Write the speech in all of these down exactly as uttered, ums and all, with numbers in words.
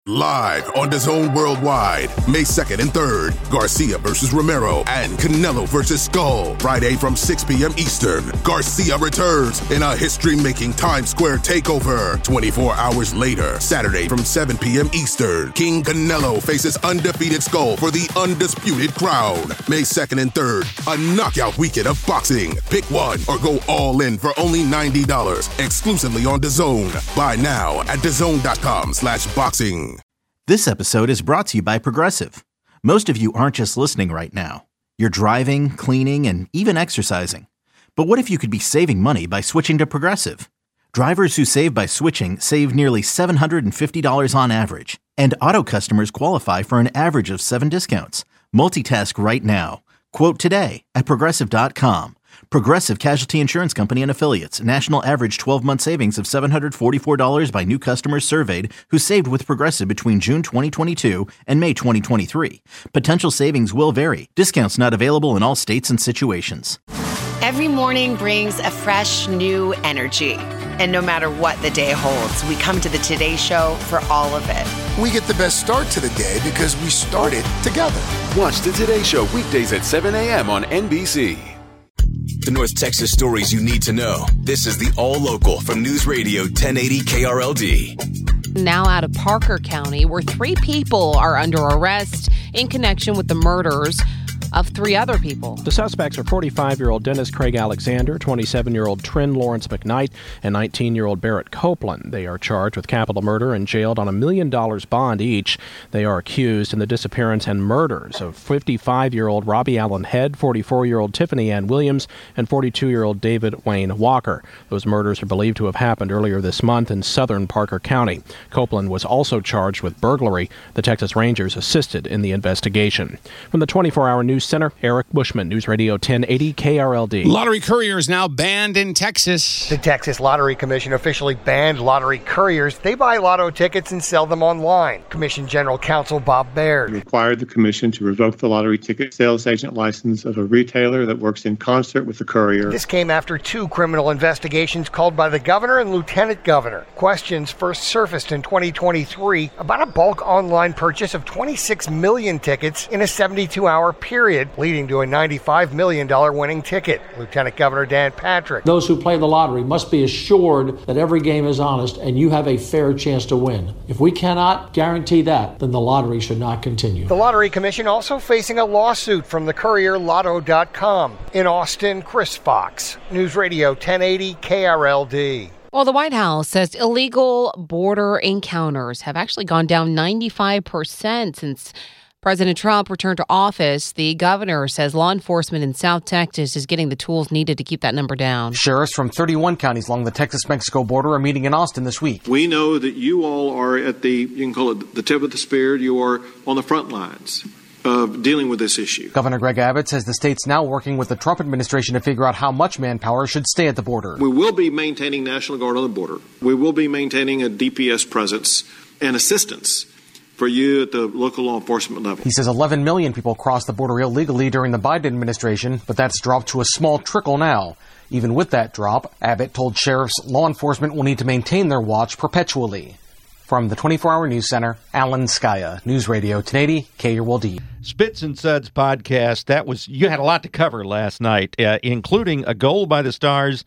Live on DAZN Worldwide, May second and third, Garcia versus Romero and Canelo versus Skull. Friday from six p.m. Eastern, Garcia returns in a history-making Times Square takeover. twenty-four hours later, Saturday from seven p.m. Eastern, King Canelo faces undefeated Skull for the undisputed crown. May second and third, a knockout weekend of boxing. Pick one or go all in for only ninety dollars, exclusively on DAZN. Buy now at DAZN.com slash boxing. This episode is brought to you by Progressive. Most of you aren't just listening right now. You're driving, cleaning, and even exercising. But what if you could be saving money by switching to Progressive? Drivers who save by switching save nearly seven hundred fifty dollars on average. And auto customers qualify for an average of seven discounts. Multitask right now. Quote today at Progressive dot com. Progressive Casualty Insurance Company and Affiliates. National average twelve-month savings of seven hundred forty-four dollars by new customers surveyed who saved with Progressive between June twenty twenty-two and May twenty twenty-three. Potential savings will vary. Discounts not available in all states and situations. Every morning brings a fresh, new energy. And no matter what the day holds, we come to the Today Show for all of it. We get the best start to the day because we started together. Watch the Today Show weekdays at seven a.m. on N B C. The North Texas stories you need to know. This is the All Local from News Radio ten eighty K R L D. Now out of Parker County, where three people are under arrest in connection with the murders of three other people. The suspects are forty-five-year-old Dennis Craig Alexander, twenty-seven-year-old Trin Lawrence McKnight, and nineteen-year-old Barrett Copeland. They are charged with capital murder and jailed on a million dollars bond each. They are accused in the disappearance and murders of fifty-five-year-old Robbie Allen Head, forty-four-year-old Tiffany Ann Williams, and forty-two-year-old David Wayne Walker. Those murders are believed to have happened earlier this month in southern Parker County. Copeland was also charged with burglary. The Texas Rangers assisted in the investigation. From the twenty-four hour News Center, Eric Bushman, News Radio ten eighty K R L D. Lottery couriers now banned in Texas. The Texas Lottery Commission officially banned lottery couriers. They buy lotto tickets and sell them online. Commission General Counsel Bob Baird required the commission to revoke the lottery ticket sales agent license of a retailer that works in concert with the courier. This came after two criminal investigations called by the governor and lieutenant governor. Questions first surfaced in twenty twenty-three about a bulk online purchase of twenty-six million tickets in a seventy-two hour period, leading to a ninety-five million dollars winning ticket. Lieutenant Governor Dan Patrick. Those who play the lottery must be assured that every game is honest and you have a fair chance to win. If we cannot guarantee that, then the lottery should not continue. The Lottery Commission also facing a lawsuit from the courier Lotto dot com. In Austin, Chris Fox, News Radio ten eighty K R L D. Well, the White House says illegal border encounters have actually gone down ninety-five percent since President Trump returned to office. The governor says law enforcement in South Texas is getting the tools needed to keep that number down. Sheriffs from thirty-one counties along the Texas-Mexico border are meeting in Austin this week. We know that you all are at the, you can call it the tip of the spear. You are on the front lines of dealing with this issue. Governor Greg Abbott says the state's now working with the Trump administration to figure out how much manpower should stay at the border. We will be maintaining National Guard on the border. We will be maintaining a D P S presence and assistance for you at the local law enforcement level. He says eleven million people crossed the border illegally during the Biden administration, but that's dropped to a small trickle now. Even with that drop, Abbott told sheriffs law enforcement will need to maintain their watch perpetually. From the twenty-four hour News Center, Alan Skaya, News Radio ten eighty K R L D. Spits and Suds podcast. That was, you had a lot to cover last night, uh, including a goal by the Stars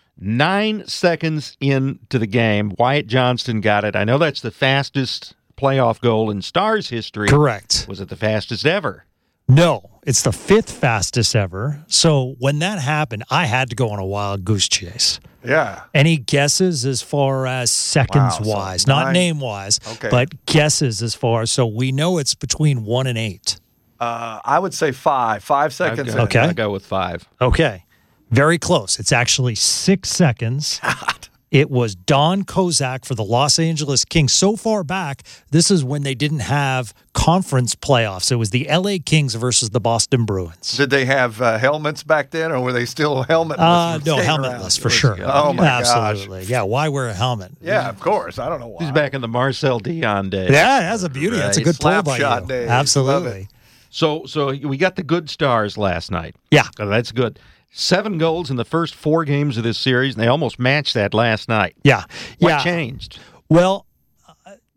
nine seconds into the game. Wyatt Johnston got it. I know that's the fastest playoff goal in Stars history. Correct. Was it the fastest ever? No, it's the fifth fastest ever. So when that happened, I had to go on a wild goose chase. Yeah. Any guesses as far as seconds wow, wise, so not nine. name wise, okay. but guesses as far. So we know it's between one and eight. Uh, I would say five. Five seconds. I'd go, okay. I'll go with five. Okay. Very close. It's actually six seconds. God. It was Don Kozak for the Los Angeles Kings. So far back, this is when they didn't have conference playoffs. It was the L A Kings versus the Boston Bruins. Did they have uh, helmets back then, or were they still helmetless? Uh, no, helmetless around? for sure. Oh, my Absolutely. gosh. Yeah, why wear a helmet? Yeah, of course. I don't know why. He's back in the Marcel Dion days. Yeah, that's a beauty. Right. That's a good pull by Slap shot you. days. Absolutely. So, so we got the good Stars last night. Yeah. Oh, that's good. Seven goals in the first four games of this series, and they almost matched that last night. Yeah. What yeah. changed? Well, uh,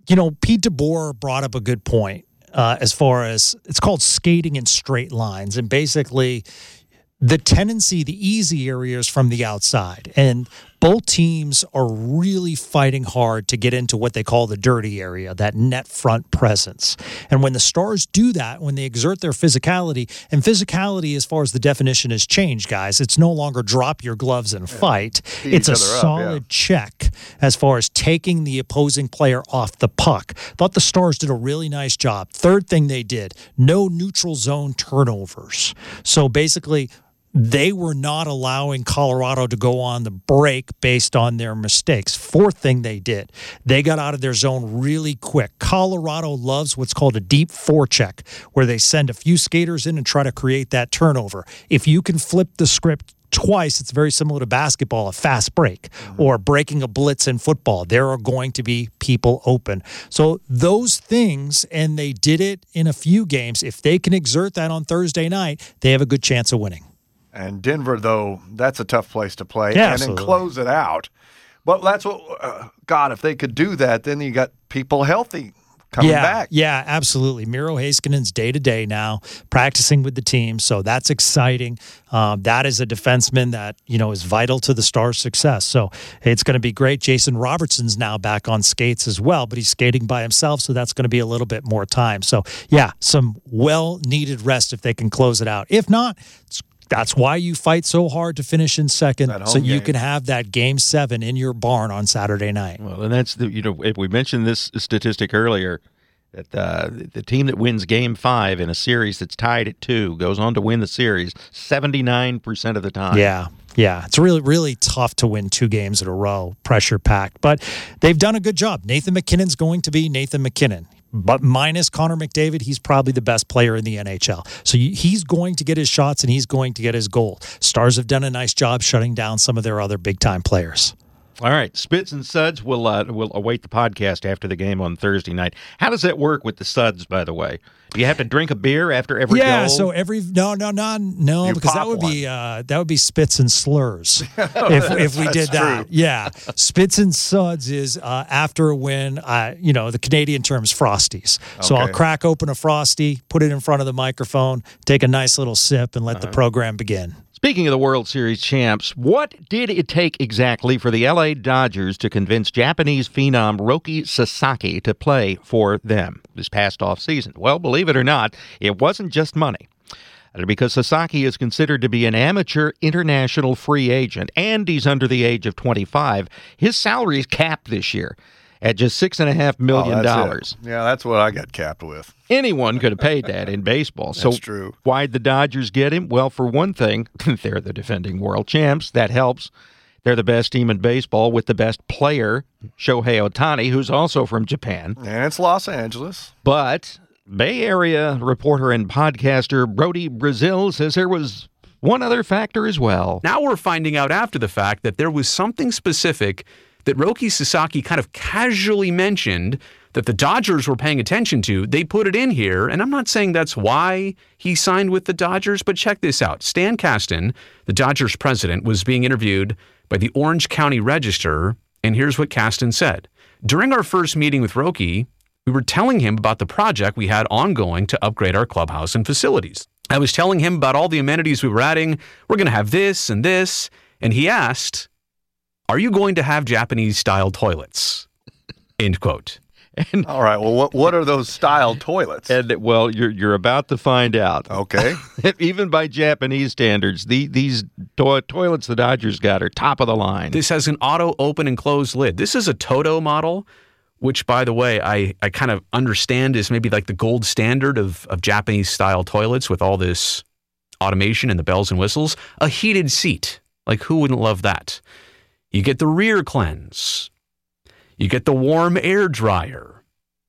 you know, Pete DeBoer brought up a good point uh, as far as it's called skating in straight lines. And basically, the tendency, the easy area is from the outside. And both teams are really fighting hard to get into what they call the dirty area, that net front presence. And when the Stars do that, when they exert their physicality, and physicality as far as the definition has changed, guys, it's no longer drop your gloves and fight. Yeah. It's a up, solid yeah. check as far as taking the opposing player off the puck. Thought the Stars did a really nice job. Third thing they did, no neutral zone turnovers. So basically, they were not allowing Colorado to go on the break based on their mistakes. Fourth thing they did, they got out of their zone really quick. Colorado loves what's called a deep forecheck, where they send a few skaters in and try to create that turnover. If you can flip the script twice, it's very similar to basketball, a fast break, mm-hmm. or breaking a blitz in football. There are going to be people open. So those things, and they did it in a few games. If they can exert that on Thursday night, they have a good chance of winning. And Denver, though, that's a tough place to play. Yeah, and absolutely. then close it out. But that's what, uh, God, if they could do that, then you got people healthy coming yeah, back. Yeah, absolutely. Miro Heiskanen's day-to-day now, practicing with the team, so that's exciting. Um, that is a defenseman that, you know, is vital to the Stars' success. So it's going to be great. Jason Robertson's now back on skates as well, but he's skating by himself, so that's going to be a little bit more time. So, yeah, some well-needed rest if they can close it out. If not, it's That's why you fight so hard to finish in second, so you game. can have that game seven in your barn on Saturday night. Well, and that's the, you know, if we mentioned this statistic earlier, that uh, the team that wins game five in a series that's tied at two goes on to win the series seventy-nine percent of the time. Yeah. Yeah, it's really, really tough to win two games in a row, pressure-packed. But they've done a good job. Nathan McKinnon's going to be Nathan McKinnon. But minus Connor McDavid, he's probably the best player in the N H L. So he's going to get his shots, and he's going to get his goal. Stars have done a nice job shutting down some of their other big-time players. All right, Spits and Suds will uh, will await the podcast after the game on Thursday night. How does that work with the Suds, by the way? Do you have to drink a beer after every yeah, goal? so every no, no, no, no, You because that pop would one. be uh, that would be Spits and Slurs if if we That's did that. true. Yeah, Spits and Suds is uh, after a win. Uh, you know, the Canadian term is Frosties. So I'll Okay. crack open a Frosty, put it in front of the microphone, take a nice little sip, and let the Uh-huh. program begin. Speaking of the World Series champs, what did it take exactly for the L A Dodgers to convince Japanese phenom Roki Sasaki to play for them this past offseason? Well, believe it or not, it wasn't just money. Because Sasaki is considered to be an amateur international free agent, and he's under the age of twenty-five, his salary is capped this year at just six point five million dollars. Oh, that's it. Yeah, that's what I got capped with. Anyone could have paid that in baseball. So That's true. Why'd the Dodgers get him? Well, for one thing, they're the defending world champs. That helps. They're the best team in baseball with the best player, Shohei Ohtani, who's also from Japan. And it's Los Angeles. But Bay Area reporter and podcaster Brody Brazil says there was one other factor as well. Now we're finding out after the fact that there was something specific that Roki Sasaki kind of casually mentioned that the Dodgers were paying attention to. They put it in here, and I'm not saying that's why he signed with the Dodgers, but check this out. Stan Kasten, the Dodgers president, was being interviewed by the Orange County Register, and here's what Kasten said. During our first meeting with Roki, we were telling him about the project we had ongoing to upgrade our clubhouse and facilities. I was telling him about all the amenities we were adding. We're going to have this and this, and he asked, are you going to have Japanese-style toilets? End quote. And, All right. Well, what what are those style toilets? And well, you're you're about to find out. Okay. Even by Japanese standards, the, these to- toilets the Dodgers got are top of the line. This has an auto open and close lid. This is a Toto model, which, by the way, I, I kind of understand is maybe like the gold standard of, of Japanese-style toilets with all this automation and the bells and whistles. A heated seat. Like, who wouldn't love that? You get the rear cleanse. You get the warm air dryer.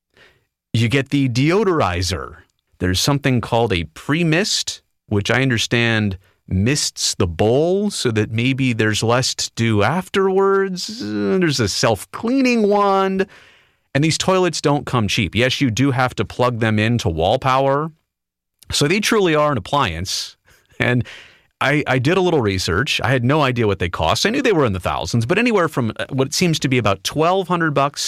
You get the deodorizer. There's something called a pre-mist, which I understand mists the bowl so that maybe there's less to do afterwards. Uh, There's a self-cleaning wand. And these toilets don't come cheap. Yes, you do have to plug them into wall power. So they truly are an appliance. And I, I did a little research. I had no idea what they cost. I knew they were in the thousands, but anywhere from what seems to be about twelve hundred bucks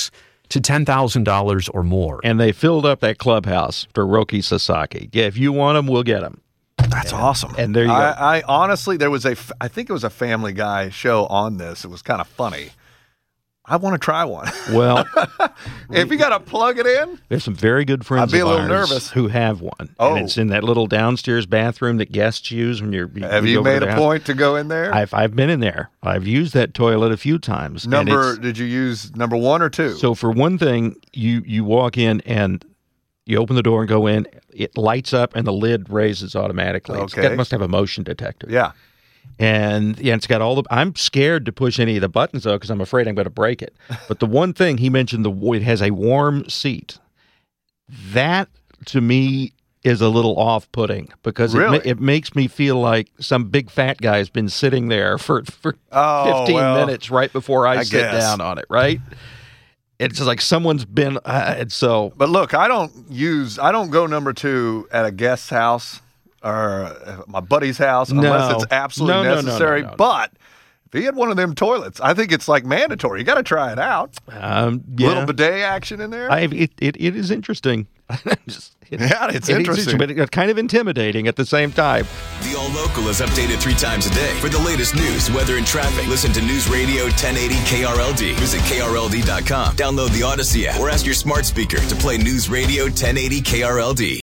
to ten thousand dollars or more. And they filled up that clubhouse for Roki Sasaki. Yeah, if you want them, we'll get them. That's and, awesome. And there you I, go. I honestly, there was a, I think it was a Family Guy show on this. It was kind of funny. I want to try one. Well, if you got to plug it in, there's some very good friends I'd be of a little ours nervous. who have one. Oh. And it's in that little downstairs bathroom that guests use when you're. Have you you go over made to a the house. point to go in there? I've I've been in there. I've used that toilet a few times. and Number? it's- Did you use number one or two? So for one thing, you you walk in and you open the door and go in. It lights up and the lid raises automatically. It's Okay. got, it must have a motion detector. Yeah. And yeah, it's got all the. I'm scared to push any of the buttons though because I'm afraid I'm going to break it. But the one thing he mentioned, the it has a warm seat. That to me is a little off-putting because Really? it, ma- it makes me feel like some big fat guy has been sitting there for for Oh, fifteen well, minutes right before I, I sit guess. down on it. Right? It's just like someone's been. Uh, and so, But look, I don't use, I don't go number two at a guest's house or uh, my buddy's house unless No. it's absolutely No, no, no, no, necessary. no, no. But if he had one of them toilets, I think it's like mandatory. You got to try it out. um, yeah. Little bidet action in there. I, it, it it is interesting. Just, it, Yeah, it's it is interesting. but it, kind of intimidating at the same time. The All Local is updated three times a day. For the latest news, weather, and traffic, listen to News Radio ten eighty K R L D. Visit K R L D dot com. Download the Odyssey app or ask your smart speaker to play News Radio ten eighty K R L D.